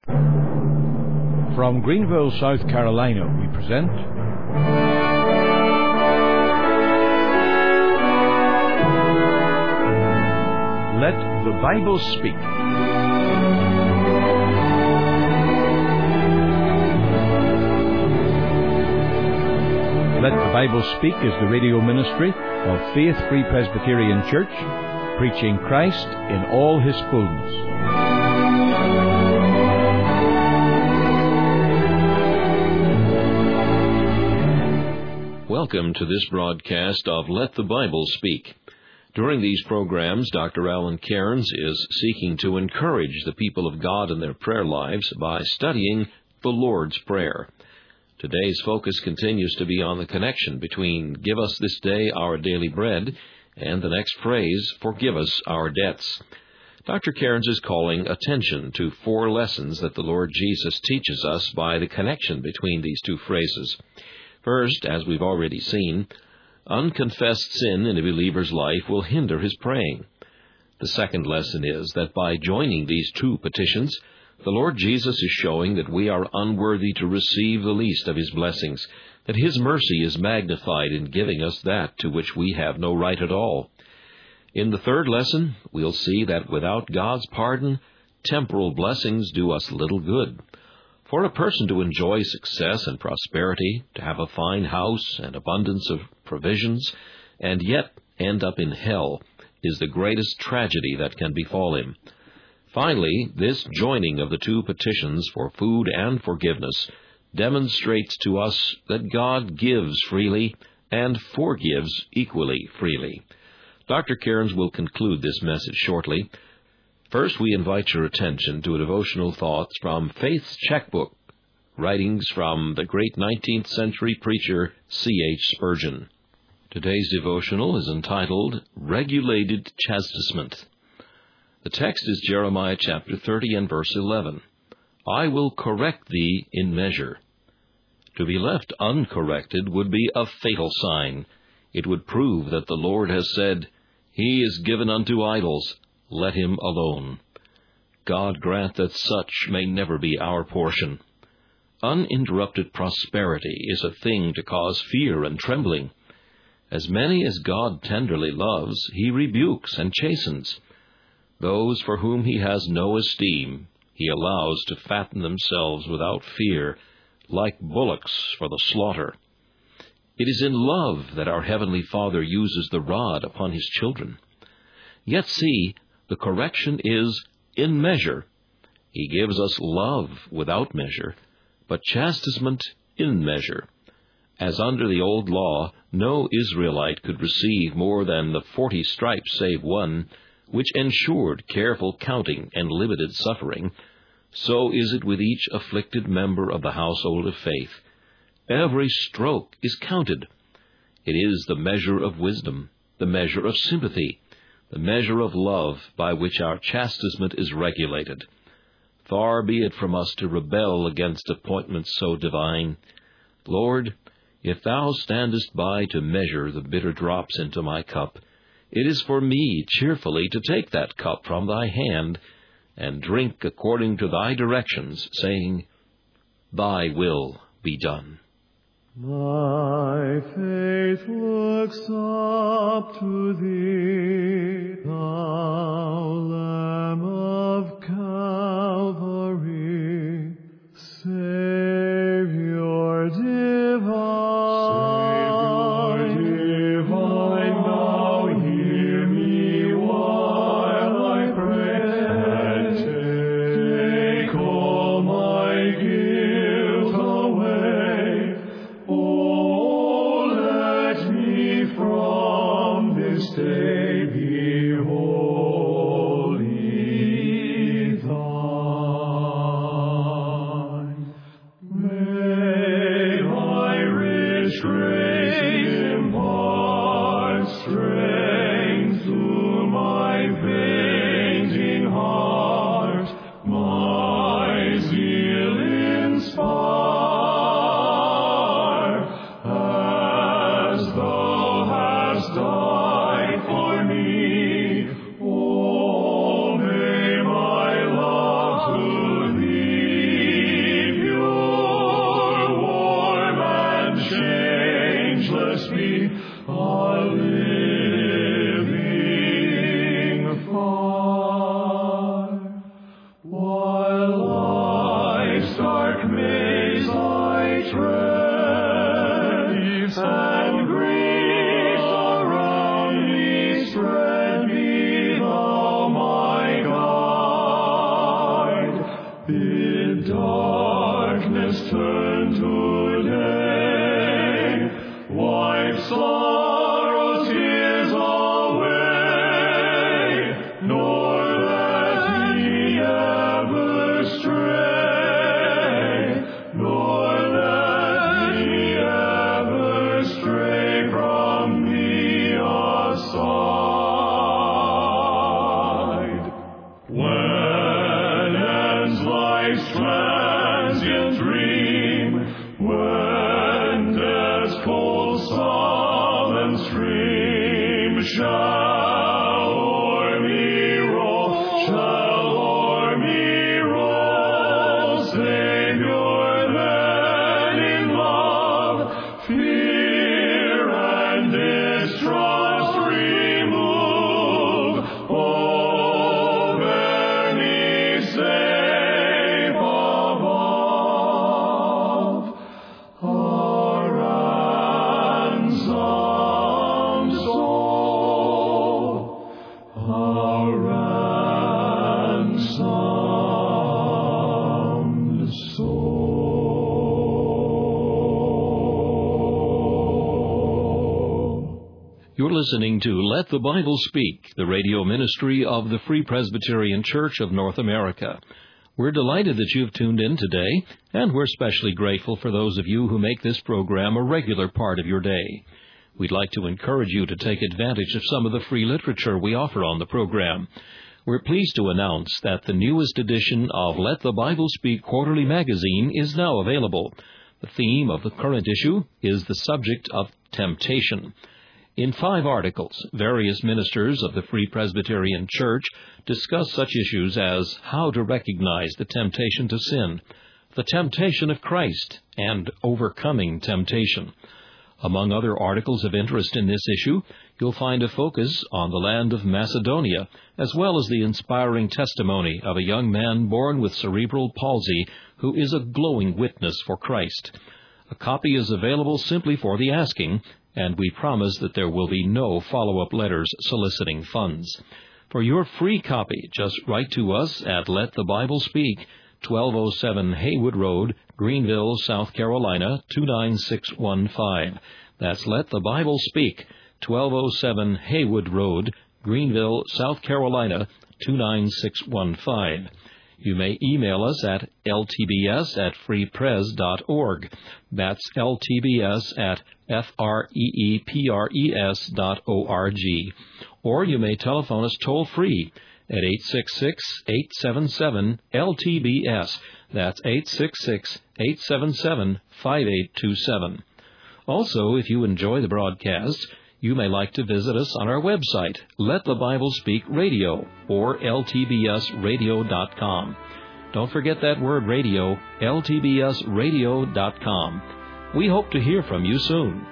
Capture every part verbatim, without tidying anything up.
From Greenville, South Carolina, we present Let the Bible Speak. Let the Bible Speak is the radio ministry of Faith Free Presbyterian Church, preaching Christ in all His fullness. Welcome to this broadcast of Let the Bible Speak. During these programs, Doctor Alan Cairns is seeking to encourage the people of God in their prayer lives by studying the Lord's Prayer. Today's focus continues to be on the connection between "Give us this day our daily bread" and the next phrase, "Forgive us our debts." Doctor Cairns is calling attention to four lessons that the Lord Jesus teaches us by the connection between these two phrases. First, as we've already seen, unconfessed sin in a believer's life will hinder his praying. The second lesson is that by joining these two petitions, the Lord Jesus is showing that we are unworthy to receive the least of His blessings, that His mercy is magnified in giving us that to which we have no right at all. In the third lesson, we'll see that without God's pardon, temporal blessings do us little good. For a person to enjoy success and prosperity, to have a fine house and abundance of provisions, and yet end up in hell, is the greatest tragedy that can befall him. Finally, this joining of the two petitions for food and forgiveness demonstrates to us that God gives freely and forgives equally freely. Doctor Cairns will conclude this message shortly. First, we invite your attention to a devotional thoughts from Faith's Checkbook, writings from the great nineteenth century preacher C H Spurgeon. Today's devotional is entitled Regulated Chastisement. The text is Jeremiah chapter thirty and verse eleven. I will correct thee in measure. To be left uncorrected would be a fatal sign. It would prove that the Lord has said, He is given unto idols, let him alone. God grant that such may never be our portion. Uninterrupted prosperity is a thing to cause fear and trembling. As many as God tenderly loves, He rebukes and chastens. Those for whom He has no esteem, He allows to fatten themselves without fear, like bullocks for the slaughter. It is in love that our Heavenly Father uses the rod upon His children. Yet see, the correction is in measure. He gives us love without measure, but chastisement in measure. As under the old law, no Israelite could receive more than the forty stripes save one, which ensured careful counting and limited suffering, so is it with each afflicted member of the household of faith. Every stroke is counted. It is the measure of wisdom, the measure of sympathy, the measure of love by which our chastisement is regulated. Far be it from us to rebel against appointments so divine. Lord, if Thou standest by to measure the bitter drops into my cup, it is for me cheerfully to take that cup from Thy hand and drink according to Thy directions, saying, Thy will be done. My faith looks up to Thee, Thou Lamb of Calvary, Savior divine. Savior divine, now hear me while I pray, and take all my guilt away. Oh, let me from this day be wholly Thine. dark maze I tread, and grace around me spread. Be thou my guide. Bid darkness turn to day. Wipe sorrow tears away, nor let me ever stray, nor let me ever stray from thee aside. When ends life's transient dream, when death's cold sullen stream shall o'er me roll, shall o'er me roll, Savior, then in love, fear and distrust remove. Oh, bear me safe above, a ransomed soul, a ransomed soul. You're listening to Let the Bible Speak, the radio ministry of the Free Presbyterian Church of North America. We're delighted that you've tuned in today, and we're especially grateful for those of you who make this program a regular part of your day. We'd like to encourage you to take advantage of some of the free literature we offer on the program. We're pleased to announce that the newest edition of Let the Bible Speak Quarterly Magazine is now available. The theme of the current issue is the subject of temptation. In five articles, various ministers of the Free Presbyterian Church discuss such issues as how to recognize the temptation to sin, the temptation of Christ, and overcoming temptation. Among other articles of interest in this issue, you'll find a focus on the land of Macedonia, as well as the inspiring testimony of a young man born with cerebral palsy who is a glowing witness for Christ. A copy is available simply for the asking, and we promise that there will be no follow-up letters soliciting funds. For your free copy, just write to us at Let the Bible Speak, twelve oh seven Haywood Road, Greenville, South Carolina, two nine six one five. That's Let the Bible Speak, twelve oh seven Haywood Road, Greenville, South Carolina, two nine six one five. You may email us at l t b s at free pres dot org. That's l t b s at f r e e p r e s dot o r g. Or you may telephone us toll-free at eight six six, eight seven seven, L T B S. That's eight six six, eight seven seven, five eight two seven. Also, if you enjoy the broadcasts, you may like to visit us on our website, Let the Bible Speak Radio, or l t b s radio dot com. Don't forget that word radio, l t b s radio dot com. We hope to hear from you soon.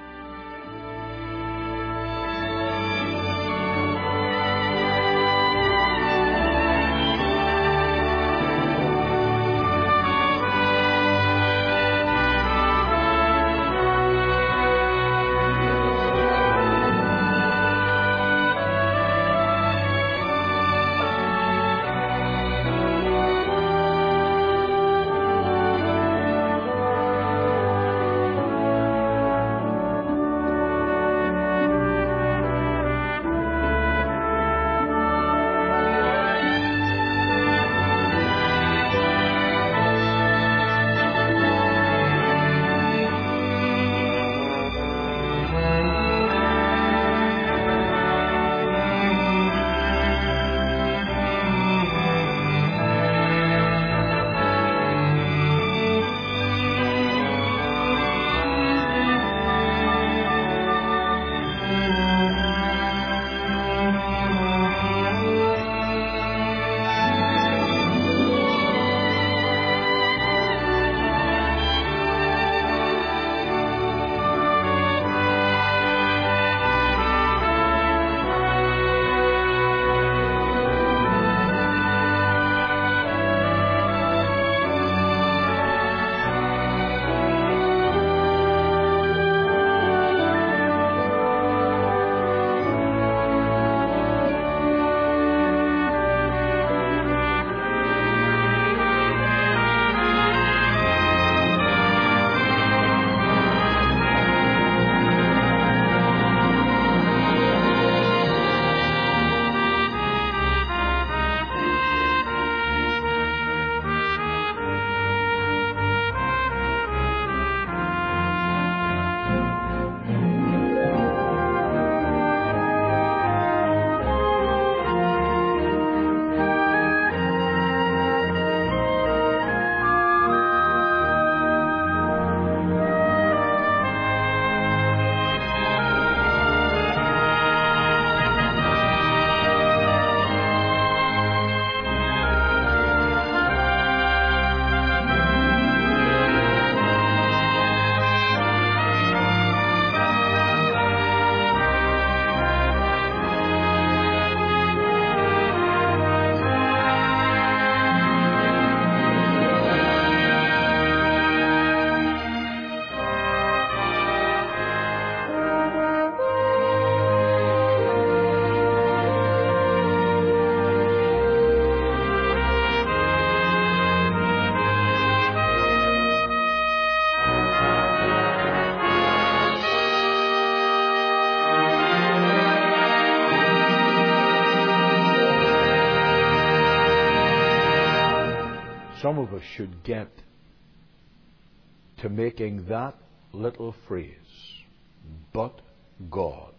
some of us should get to making that little phrase, but God,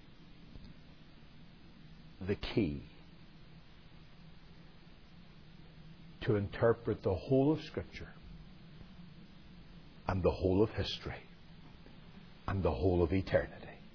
the key to interpret the whole of Scripture and the whole of history and the whole of eternity.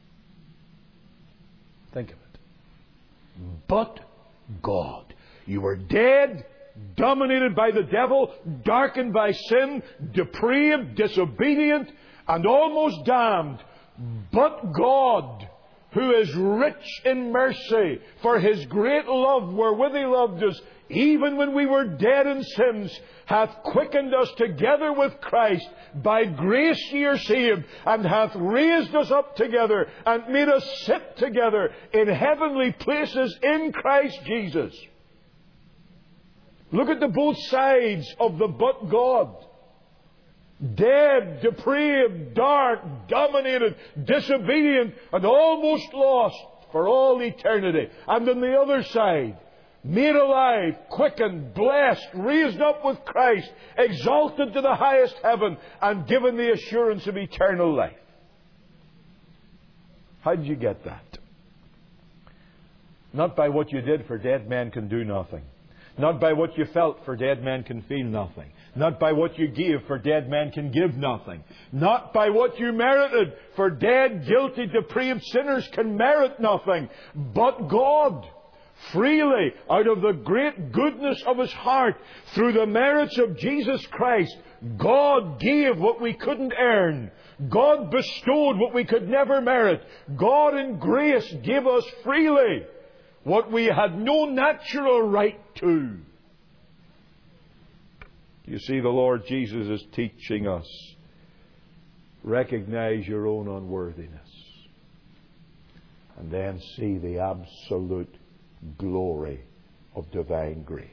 Think of it. But God. You were dead, dominated by the devil, darkened by sin, depraved, disobedient, and almost damned. But God, who is rich in mercy, for His great love wherewith He loved us, even when we were dead in sins, hath quickened us together with Christ. By grace ye are saved, and hath raised us up together, and made us sit together in heavenly places in Christ Jesus. Look at the both sides of the but God. Dead, depraved, dark, dominated, disobedient, and almost lost for all eternity. And on the other side, made alive, quickened, blessed, raised up with Christ, exalted to the highest heaven, and given the assurance of eternal life. How did you get that? Not by what you did, for dead men can do nothing. Not by what you felt, for dead men can feel nothing. Not by what you gave, for dead men can give nothing. Not by what you merited, for dead, guilty, depraved sinners can merit nothing. But God, freely, out of the great goodness of His heart, through the merits of Jesus Christ, God gave what we couldn't earn. God bestowed what we could never merit. God in grace gave us freely what we had no natural right to. You see, the Lord Jesus is teaching us, recognize your own unworthiness, and then see the absolute glory of divine grace.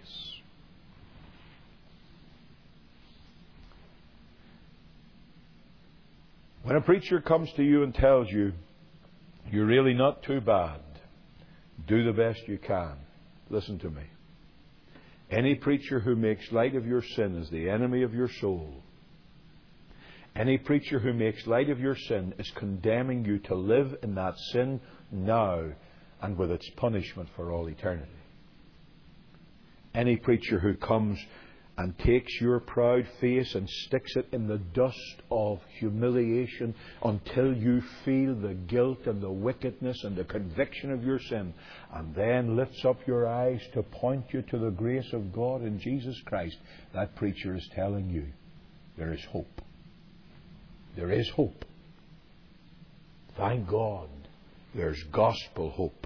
When a preacher comes to you and tells you, you're really not too bad, do the best you can, listen to me. Any preacher who makes light of your sin is the enemy of your soul. Any preacher who makes light of your sin is condemning you to live in that sin now and with its punishment for all eternity. Any preacher who comes and takes your proud face and sticks it in the dust of humiliation until you feel the guilt and the wickedness and the conviction of your sin, and then lifts up your eyes to point you to the grace of God in Jesus Christ, that preacher is telling you there is hope. There is hope. Thank God, there's gospel hope.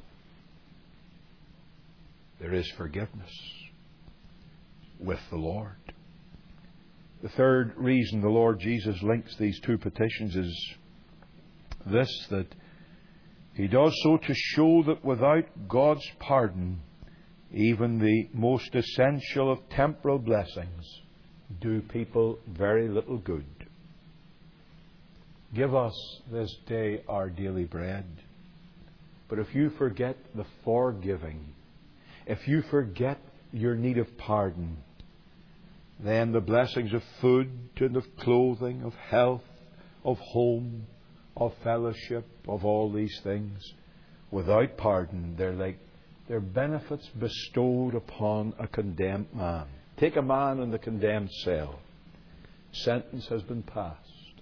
There is forgiveness with the Lord. The third reason the Lord Jesus links these two petitions is this, that He does so to show that without God's pardon, even the most essential of temporal blessings do people very little good. Give us this day our daily bread. But if you forget the forgiving, if you forget your need of pardon, then the blessings of food and of clothing, of health, of home, of fellowship, of all these things, without pardon, they're like they're benefits bestowed upon a condemned man. Take a man in the condemned cell. Sentence has been passed.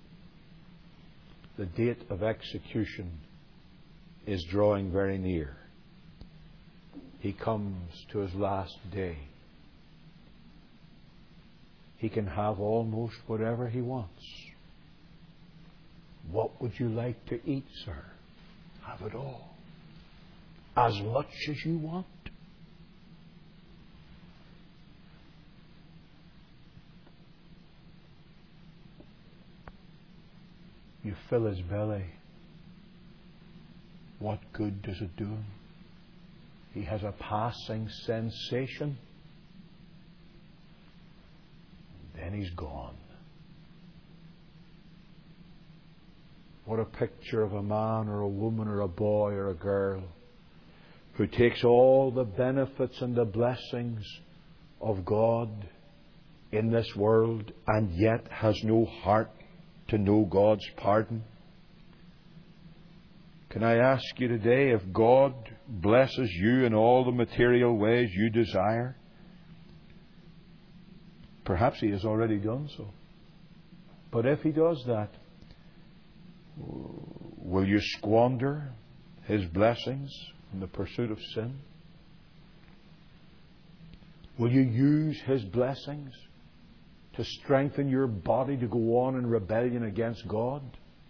The date of execution is drawing very near. He comes to his last day. He can have almost whatever he wants. What would you like to eat, sir? Have it all. As much as you want. You fill his belly. What good does it do him? He has a passing sensation. Then he's gone. What a picture of a man or a woman or a boy or a girl who takes all the benefits and the blessings of God in this world and yet has no heart to know God's pardon? Can I ask you today, if God blesses you in all the material ways you desire, perhaps He has already done so. But if He does that, will you squander His blessings in the pursuit of sin? Will you use His blessings to strengthen your body to go on in rebellion against God?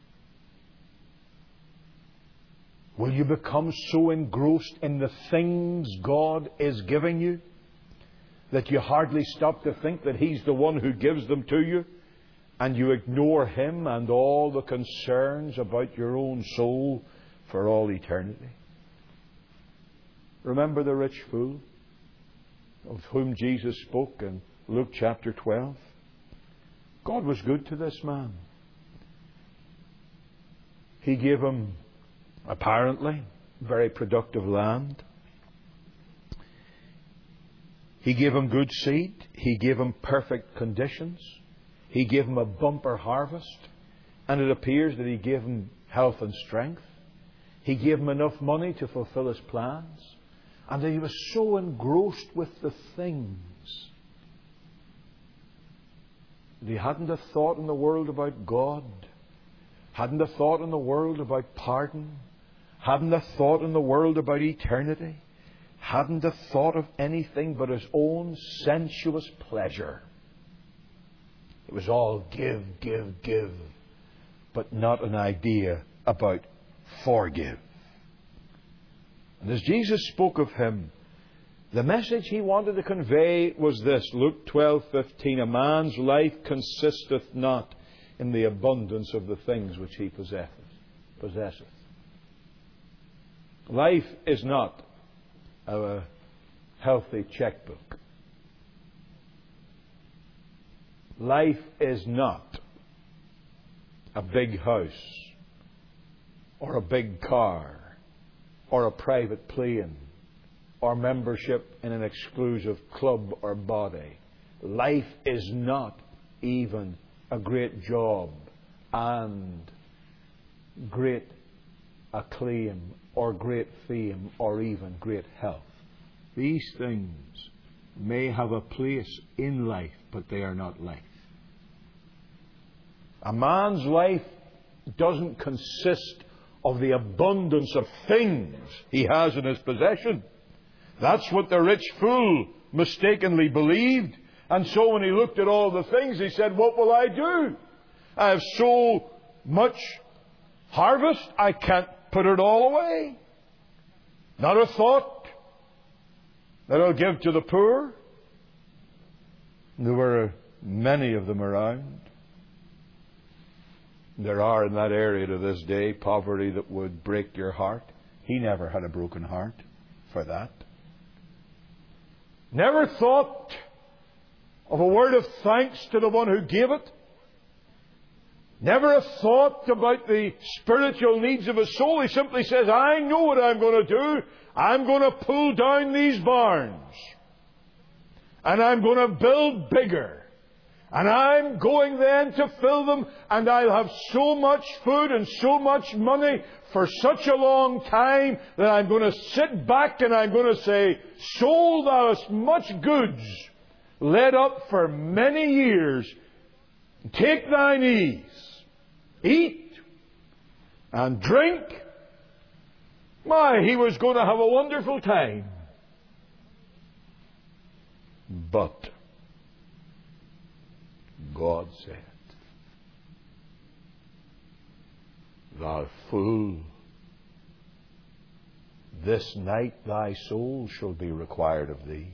Will you become so engrossed in the things God is giving you that you hardly stop to think that He's the one who gives them to you, and you ignore Him and all the concerns about your own soul for all eternity? Remember the rich fool of whom Jesus spoke in Luke chapter twelve? God was good to this man. He gave him, apparently, very productive land. He gave him good seed. He gave him perfect conditions. He gave him a bumper harvest. And it appears that He gave him health and strength. He gave him enough money to fulfill his plans. And he was so engrossed with the things that he hadn't a thought in the world about God, hadn't a thought in the world about pardon, hadn't a thought in the world about eternity, hadn't a thought of anything but his own sensuous pleasure. It was all give, give, give, but not an idea about forgive. And as Jesus spoke of him, the message He wanted to convey was this. Luke twelve fifteen. A man's life consisteth not in the abundance of the things which he possesseth. possesseth. Life is not a healthy checkbook. Life is not a big house or a big car or a private plane or membership in an exclusive club or body. Life is not even a great job and great acclaim or great fame or even great health. These things may have a place in life, but they are not life. A man's life doesn't consist of the abundance of things he has in his possession. That's what the rich fool mistakenly believed. And so when he looked at all the things, he said, what will I do? I have so much harvest, I can't put it all away. Not a thought that I'll give to the poor. There were many of them around. There are in that area to this day poverty that would break your heart. He never had a broken heart for that. Never thought of a word of thanks to the one who gave it. Never a thought about the spiritual needs of his soul. He simply says, I know what I'm going to do. I'm going to pull down these barns. And I'm going to build bigger. And I'm going then to fill them, and I'll have so much food and so much money for such a long time that I'm going to sit back and I'm going to say, soul, thou hast much goods laid up for many years. Take thine ease, eat and drink. My, he was going to have a wonderful time. But God said, thou fool, this night thy soul shall be required of thee.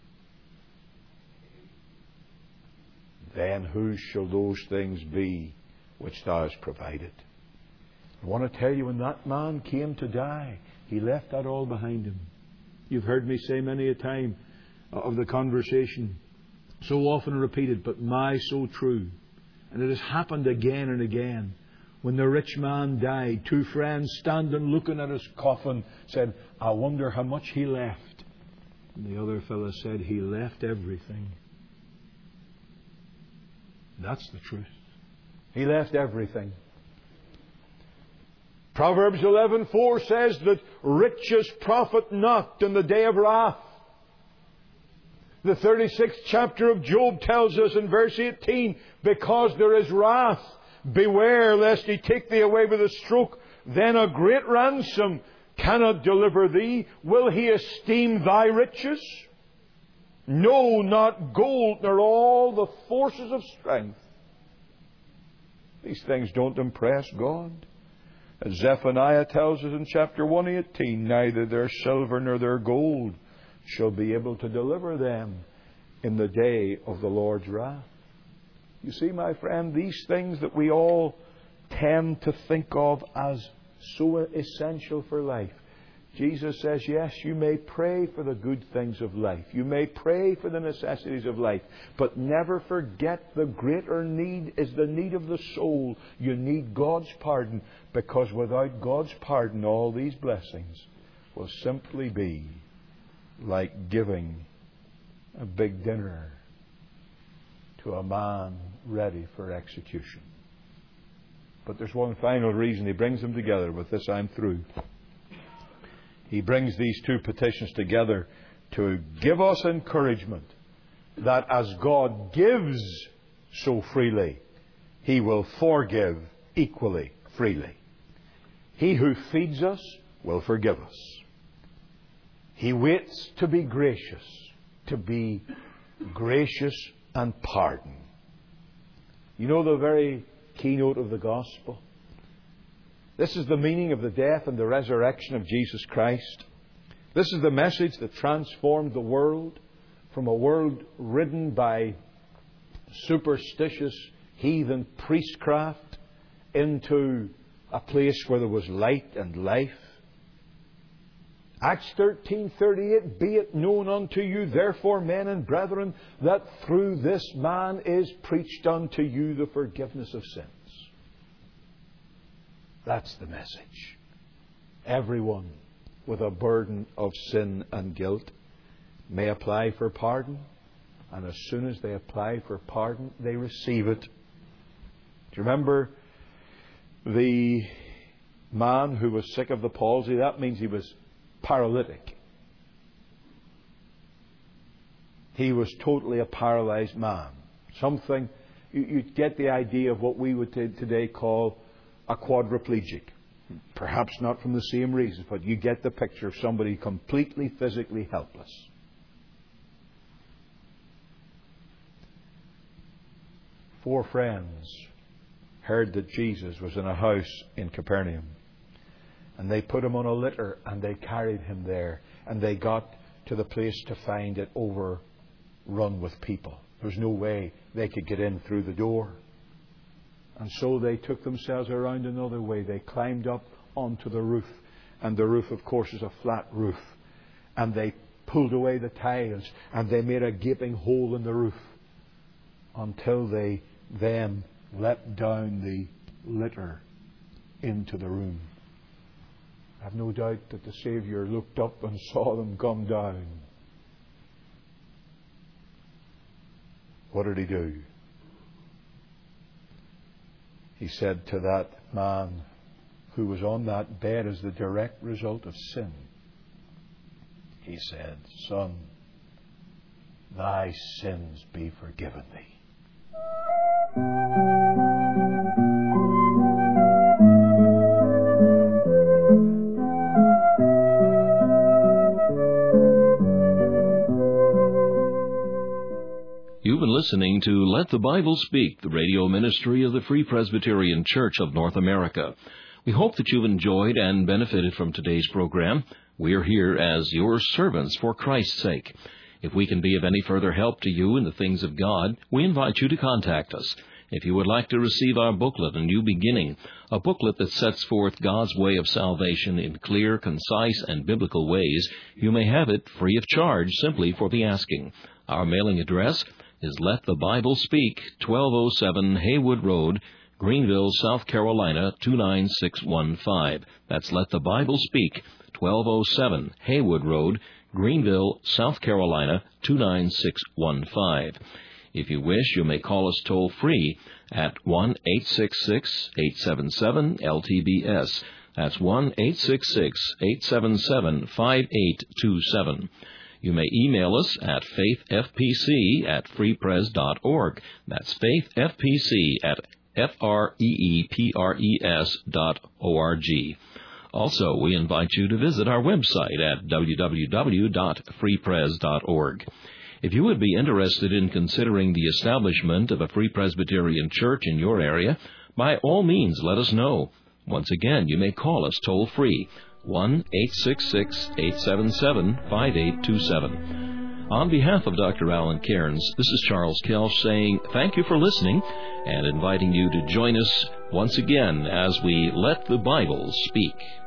Then whose shall those things be which thou hast provided? I want to tell you, when that man came to die, he left that all behind him. You've heard me say many a time of the conversation, so often repeated, but my so true. And it has happened again and again. When the rich man died, two friends standing looking at his coffin said, I wonder how much he left. And the other fellow said, he left everything. That's the truth. He left everything. Proverbs eleven four says that riches profit not in the day of wrath. The thirty-sixth chapter of Job tells us in verse eighteen, because there is wrath, beware lest he take thee away with a stroke. Then a great ransom cannot deliver thee. Will he esteem thy riches? No, not gold, nor all the forces of strength. These things don't impress God. As Zephaniah tells us in chapter one eighteen, neither their silver nor their gold shall be able to deliver them in the day of the Lord's wrath. You see, my friend, these things that we all tend to think of as so essential for life. Jesus says, yes, you may pray for the good things of life. You may pray for the necessities of life. But never forget the greater need is the need of the soul. You need God's pardon, because without God's pardon, all these blessings will simply be like giving a big dinner to a man ready for execution. But there's one final reason he brings them together. With this, I'm through. He brings these two petitions together to give us encouragement that as God gives so freely, He will forgive equally freely. He who feeds us will forgive us. He waits to be gracious, to be gracious and pardon. You know the very keynote of the gospel? This is the meaning of the death and the resurrection of Jesus Christ. This is the message that transformed the world from a world ridden by superstitious heathen priestcraft into a place where there was light and life. Acts thirteen thirty-eight, be it known unto you, therefore, men and brethren, that through this man is preached unto you the forgiveness of sins. That's the message. Everyone with a burden of sin and guilt may apply for pardon, and as soon as they apply for pardon, they receive it. Do you remember the man who was sick of the palsy? That means he was paralytic. He was totally a paralyzed man. Something, you, you get the idea of what we would t- today call a quadriplegic. Perhaps not from the same reasons, but you get the picture of somebody completely physically helpless. Four friends heard that Jesus was in a house in Capernaum, and they put him on a litter and they carried him there, and they got to the place to find it overrun with people. There was no way they could get in through the door. And so they took themselves around another way. They climbed up onto the roof. And the roof, of course, is a flat roof. And they pulled away the tiles. And they made a gaping hole in the roof. Until they then let down the litter into the room. I have no doubt that the Saviour looked up and saw them come down. What did He do? He said to that man who was on that bed as the direct result of sin, He said, Son, thy sins be forgiven thee. You've been listening to Let the Bible Speak, the radio ministry of the Free Presbyterian Church of North America. We hope that you've enjoyed and benefited from today's program. We are here as your servants for Christ's sake. If we can be of any further help to you in the things of God, we invite you to contact us. If you would like to receive our booklet, A New Beginning, a booklet that sets forth God's way of salvation in clear, concise, and biblical ways, you may have it free of charge simply for the asking. Our mailing address is Let the Bible Speak, twelve oh seven Haywood Road, Greenville, South Carolina, two nine six one five. That's Let the Bible Speak, twelve oh seven Haywood Road, Greenville, South Carolina, two nine six one five. If you wish, you may call us toll-free at one eight six six, eight seven seven, L T B S. That's one eight six six, eight seven seven, five eight two seven. You may email us at faithfpc at freepres dot org. That's faithfpc at F R E E P R E S dot O R G. Also, we invite you to visit our website at w w w dot free pres dot org. If you would be interested in considering the establishment of a Free Presbyterian Church in your area, by all means let us know. Once again, you may call us toll-free, one eight six six, eight seven seven, five eight two seven. On behalf of Doctor Alan Cairns, this is Charles Kelsch saying thank you for listening and inviting you to join us once again as we let the Bible speak.